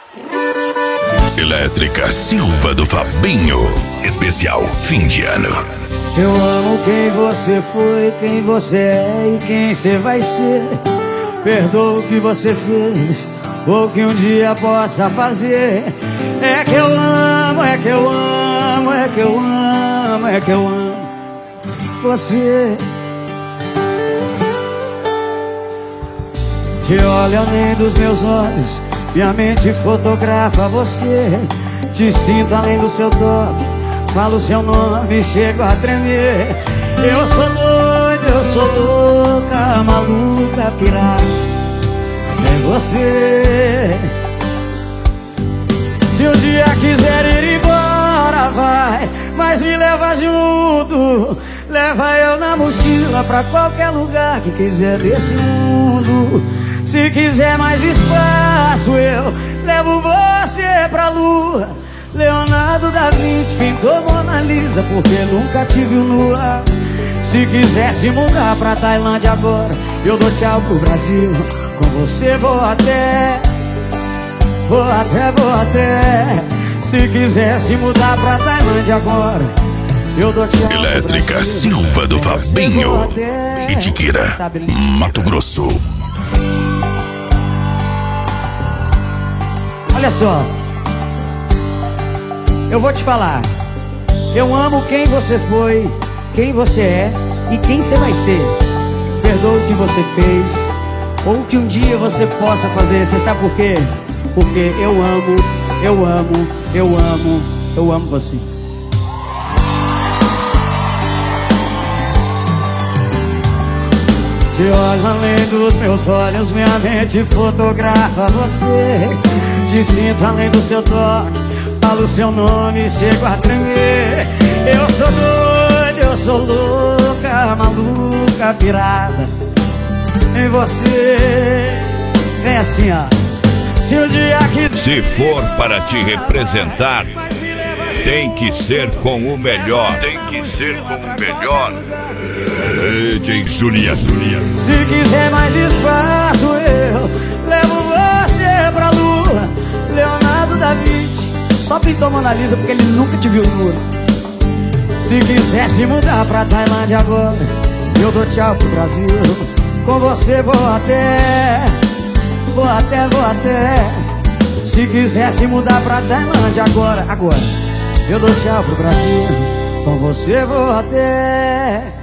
Elétrica Silva do Fabinho. Especial fim de ano. Eu amo quem você foi, quem você é e quem você vai ser. Perdoa o que você fez, ou que um dia possa fazer. É que eu amo, é que eu amo, é que eu amo, é que eu amo você. Te olho além dos meus olhos, minha mente fotografa você. Te sinto além do seu toque, falo o seu nome, chego a tremer. Eu sou doido, eu sou louca, maluca, pirata, é você. Se um dia quiser ir embora, vai, mas me leva junto. Leva eu na mochila pra qualquer lugar que quiser desse mundo. Se quiser mais espaço, eu levo você pra lua. Leonardo da Vinci pintou Mona Lisa, porque nunca te viu nua. Se quiser se mudar pra Tailândia agora, eu dou tchau pro Brasil. Com você vou até. Se quiser se mudar pra Tailândia agora, eu dou tchau. Elétrica Silva do Fabinho. Itiquira, Mato Grosso. Olha só, eu vou te falar. Eu amo quem você foi, quem você é e quem você vai ser. Perdoa o que você fez, ou que um dia você possa fazer. Você sabe por quê? Porque eu amo, eu amo, eu amo, eu amo você. Te olho além dos meus olhos, minha mente fotografa você. Te sinto além do seu toque, falo o seu nome, chego a tremer. Eu sou doido, eu sou louca, maluca, pirada em você. Vem assim, ó. Se um dia quiser, se for para te representar, tem que ser com o melhor. Tem que ser com o melhor. DJ Julia. Se quiser mais espaço, eu levo você pra lua. Leonardo da Vinci só pintou Mona Lisa porque ele nunca te viu nua. Se quiser se mudar pra Tailândia agora, eu dou tchau pro Brasil. Com você vou até. Se quiser se mudar pra Tailândia agora, eu dou tchau pro Brasil. Com você vou até.